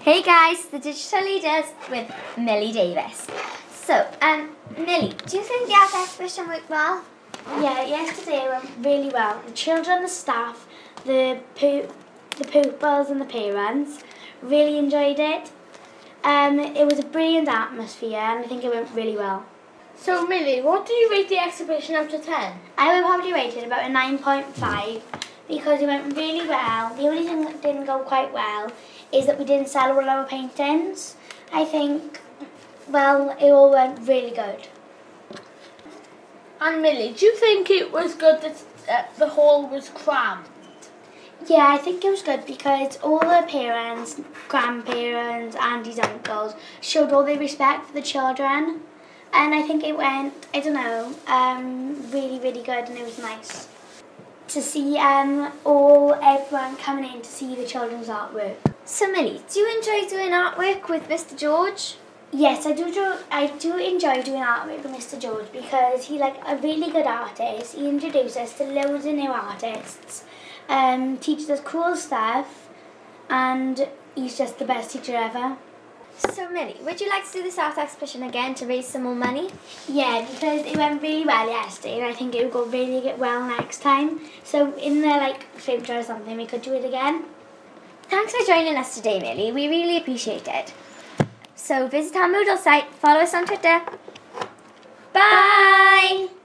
Hey guys, the Digital Leaders with Millie Davis. So, Millie, do you think the art exhibition went well? Yeah, yesterday went really well. The children, the staff, the pupils and the parents really enjoyed it. It was a brilliant atmosphere and I think it went really well. So Millie, what do you rate the exhibition out of 10? I would probably rate it about a 9.5 because it went really well. The only thing that didn't go quite well is that we didn't sell all our paintings. I think, well, it all went really good. And Millie, do you think it was good that the hall was crammed? Yeah, I think it was good because all the parents, grandparents, aunties, uncles showed all their respect for the children. And I think it went, really, really good, and it was nice to see everyone coming in to see the children's artwork. So Millie, do you enjoy doing artwork with Mr. George? Yes, I do enjoy doing artwork with Mr. George because he's like a really good artist. He introduces us to loads of new artists, teaches us cool stuff, and he's just the best teacher ever. So Millie, would you like to do this art exhibition again to raise some more money? Yeah, because it went really well yesterday and I think it will go really well next time. So in the future or something we could do it again. Thanks for joining us today, Millie. We really appreciate it. So visit our Moodle site, follow us on Twitter. Bye!